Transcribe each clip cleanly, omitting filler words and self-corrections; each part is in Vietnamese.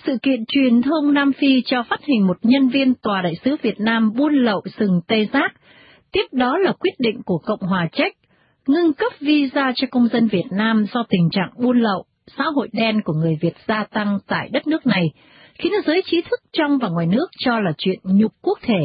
Sự kiện truyền thông Nam Phi cho phát hình một nhân viên tòa đại sứ Việt Nam buôn lậu sừng tê giác. Tiếp đó là quyết định của Cộng hòa Czech ngưng cấp visa cho công dân Việt Nam do tình trạng buôn lậu, xã hội đen của người Việt gia tăng tại đất nước này, khiến giới trí thức trong và ngoài nước cho là chuyện nhục quốc thể.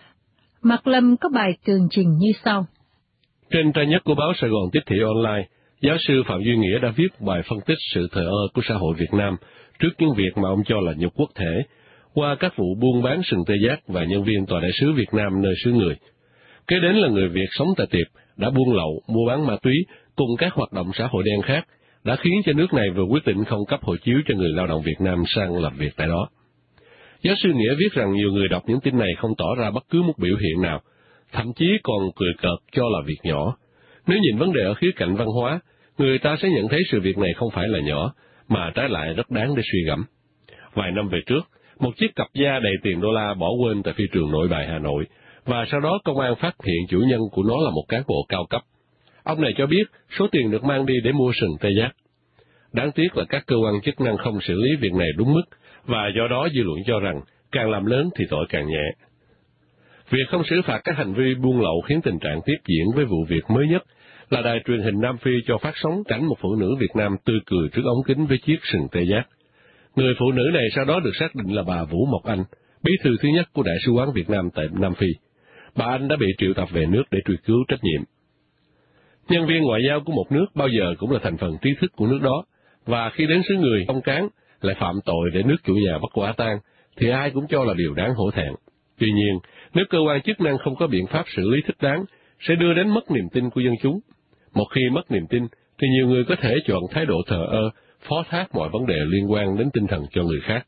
Mạc Lâm có bài tường trình như sau. Trên trang nhất của báo Sài Gòn Tiếp thị Online, giáo sư Phạm Duy Nghĩa đã viết bài phân tích sự thờ ơ của xã hội Việt Nam trước những việc mà ông cho là nhục quốc thể, qua các vụ buôn bán sừng tê giác và nhân viên tòa đại sứ Việt Nam nơi xứ người. Kế đến là người Việt sống tại Tiệp đã buôn lậu, mua bán ma túy cùng các hoạt động xã hội đen khác, đã khiến cho nước này vừa quyết định không cấp hộ chiếu cho người lao động Việt Nam sang làm việc tại đó. Giáo sư Nghĩa viết rằng nhiều người đọc những tin này không tỏ ra bất cứ một biểu hiện nào, thậm chí còn cười cợt cho là việc nhỏ. Nếu nhìn vấn đề ở khía cạnh văn hóa, người ta sẽ nhận thấy sự việc này không phải là nhỏ, mà trái lại rất đáng để suy gẫm. Vài năm về trước, một chiếc cặp da đầy tiền đô la bỏ quên tại phi trường Nội Bài Hà Nội, và sau đó công an phát hiện chủ nhân của nó là một cán bộ cao cấp. Ông này cho biết số tiền được mang đi để mua sừng tê giác. Đáng tiếc là các cơ quan chức năng không xử lý việc này đúng mức, và do đó dư luận cho rằng càng làm lớn thì tội càng nhẹ. Việc không xử phạt các hành vi buôn lậu khiến tình trạng tiếp diễn với vụ việc mới nhất là đài truyền hình Nam Phi cho phát sóng cảnh một phụ nữ Việt Nam tươi cười trước ống kính với chiếc sừng tê giác. Người phụ nữ này sau đó được xác định là bà Vũ Mộc Anh, bí thư thứ nhất của Đại sứ quán Việt Nam tại Nam Phi. Bà Anh đã bị triệu tập về nước để truy cứu trách nhiệm. Nhân viên ngoại giao của một nước bao giờ cũng là thành phần trí thức của nước đó, và khi đến xứ người ông cán lại phạm tội để nước chủ nhà bắt quả tang, thì ai cũng cho là điều đáng hổ thẹn. Tuy nhiên, nếu cơ quan chức năng không có biện pháp xử lý thích đáng, sẽ đưa đến mất niềm tin của dân chúng. Một khi mất niềm tin, thì nhiều người có thể chọn thái độ thờ ơ, phó thác mọi vấn đề liên quan đến tinh thần cho người khác.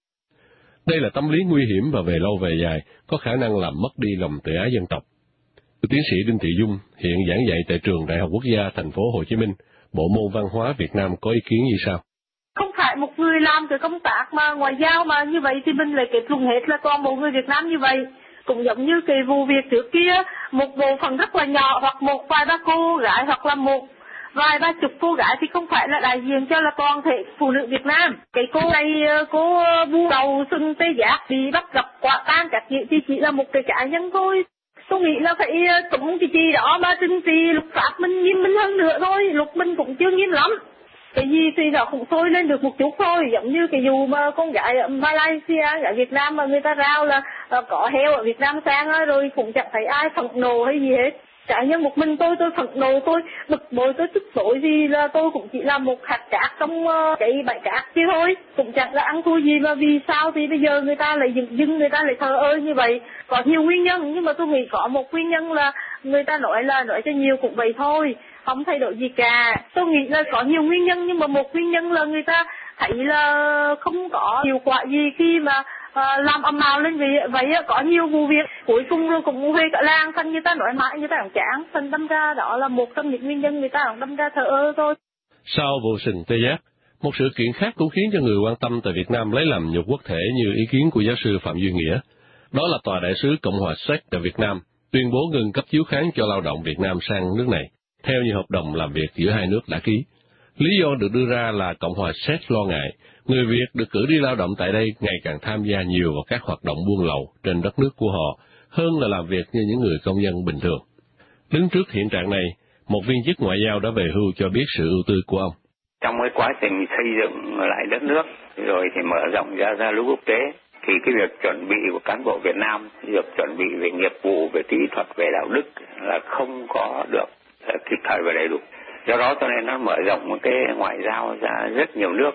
Đây là tâm lý nguy hiểm và về lâu về dài có khả năng làm mất đi lòng tự ái dân tộc. Tiến sĩ Đinh Thị Dung, hiện giảng dạy tại trường Đại học Quốc gia Thành phố Hồ Chí Minh, Bộ môn Văn hóa Việt Nam có ý kiến như sau? Không phải một người làm từ công tác mà ngoại giao mà như vậy thì mình lại kết luận hết là toàn bộ người Việt Nam như vậy. Cũng giống như cái vụ việc trước kia, một bộ phận rất là nhỏ hoặc một vài ba cô gái hoặc là một vài ba chục cô gái thì không phải là đại diện cho là toàn thể phụ nữ Việt Nam. Cái cô này, cô bu đầu sừng tê giác bị bắt gặp quả tang các chuyện thì chỉ là một cái cá nhân thôi. Tôi nghĩ là phải cũng chị đó mà trình trị luật pháp mình nghiêm minh hơn nữa thôi, luật mình cũng chưa nghiêm lắm. Cái gì thì nó cũng sôi lên được một chút thôi, giống như cái vụ mà con gái ở Malaysia, ở Việt Nam mà người ta rao là có heo ở Việt Nam sang rồi cũng chẳng thấy ai phẫn nộ hay gì hết. Cá nhân một mình tôi phẫn nộ, tôi bực bội, tôi tức tối gì là tôi cũng chỉ là một hạt cát trong cái bãi cát chứ thôi, cũng chẳng là ăn thua gì mà vì sao thì bây giờ người ta lại dừng người ta lại thờ ơ như vậy. Có nhiều nguyên nhân nhưng mà tôi nghĩ có một nguyên nhân là người ta nói cho nhiều cũng vậy thôi, không thay đổi gì cả. Tôi nghĩ là có nhiều nguyên nhân nhưng mà một nguyên nhân là người ta thấy là không có hiệu quả gì khi mà làm ầm ào lên vì vậy. Có nhiều vụ việc cuối cùng rồi cũng huê cả làng, thành người ta nói mãi người ta cũng chán, thành đâm ra đó là một trong những nguyên nhân người ta cũng đâm ra thờ ơ thôi. Sau vụ sừng tê giác, một sự kiện khác cũng khiến cho người quan tâm tại Việt Nam lấy làm nhục quốc thể như ý kiến của giáo sư Phạm Duy Nghĩa. Đó là Tòa đại sứ Cộng hòa Séc tại Việt Nam tuyên bố ngừng cấp chiếu kháng cho lao động Việt Nam sang nước này, theo như hợp đồng làm việc giữa hai nước đã ký. Lý do được đưa ra là Cộng hòa Séc lo ngại người Việt được cử đi lao động tại đây ngày càng tham gia nhiều vào các hoạt động buôn lậu trên đất nước của họ, hơn là làm việc như những người công nhân bình thường. Đứng trước hiện trạng này, một viên chức ngoại giao đã về hưu cho biết sự ưu tư của ông. Trong cái quá trình xây dựng lại đất nước, rồi thì mở rộng ra lưu quốc tế, thì cái việc chuẩn bị của cán bộ Việt Nam, việc chuẩn bị về nghiệp vụ, về kỹ thuật, về đạo đức là không có được kịp thời và đầy đủ. Do đó cho nên nó mở rộng một cái ngoại giao ra rất nhiều nước.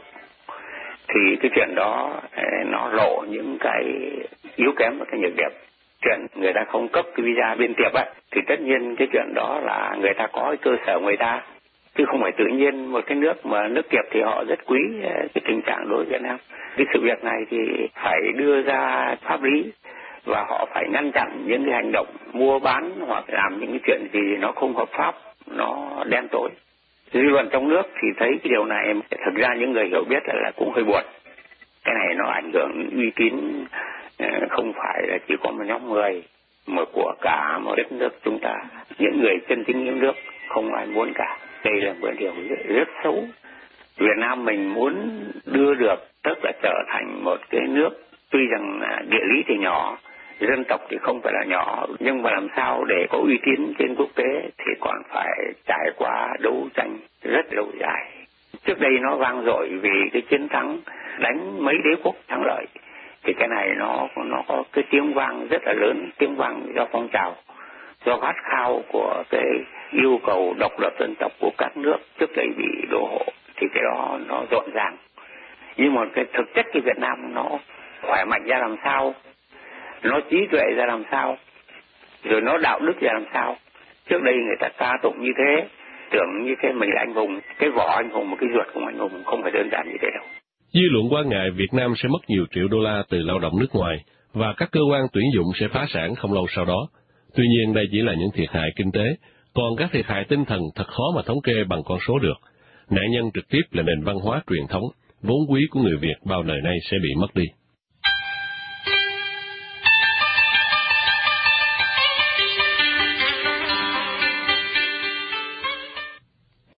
Thì cái chuyện đó nó lộ những cái yếu kém và cái nhược điểm. Chuyện người ta không cấp cái visa bên Tiệp ấy, thì tất nhiên cái chuyện đó là người ta có cái cơ sở người ta, chứ không phải tự nhiên một cái nước mà nước Tiệp thì họ rất quý cái tình trạng đối với Việt Nam. Cái sự việc này thì phải đưa ra pháp lý và họ phải ngăn chặn những cái hành động mua bán hoặc làm những cái chuyện gì nó không hợp pháp, nó đen tối. Dư luận trong nước thì thấy cái điều này, thực ra những người hiểu biết là cũng hơi buồn. Cái này nó ảnh hưởng uy tín không phải là chỉ có một nhóm người mà của cả một đất nước chúng ta. Những người chân chính yêu nước không ai muốn cả. Đây là một điều rất xấu. Việt Nam mình muốn đưa được tức là trở thành một cái nước tuy rằng địa lý thì nhỏ, dân tộc thì không phải là nhỏ, nhưng mà làm sao để có uy tín trên quốc tế thì còn phải trải qua đấu tranh rất lâu dài. Trước đây nó vang dội vì cái chiến thắng đánh mấy đế quốc thắng lợi, thì cái này nó có cái tiếng vang rất là lớn, tiếng vang do phong trào, do khát khao của cái yêu cầu độc lập dân tộc của các nước trước đây bị đô hộ, thì cái đó nó rộn ràng. Nhưng mà cái thực chất cái Việt Nam nó khỏe mạnh ra làm sao, nó trí tuệ ra làm sao, rồi nó đạo đức ra làm sao. Trước đây người ta ca tụng như thế, tưởng như cái mình là anh hùng, cái vỏ anh hùng, một cái ruột của anh hùng, không phải đơn giản như thế đâu. Dư luận quan ngại Việt Nam sẽ mất nhiều triệu đô la từ lao động nước ngoài và các cơ quan tuyển dụng sẽ phá sản không lâu sau đó. Tuy nhiên đây chỉ là những thiệt hại kinh tế, còn các thiệt hại tinh thần thật khó mà thống kê bằng con số được. Nạn nhân trực tiếp là nền văn hóa truyền thống, vốn quý của người Việt bao đời nay sẽ bị mất đi.